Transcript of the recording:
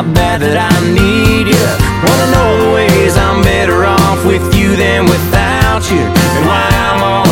bad that I need you. Wanna know the ways I'm better off with you than without you, and why I'm all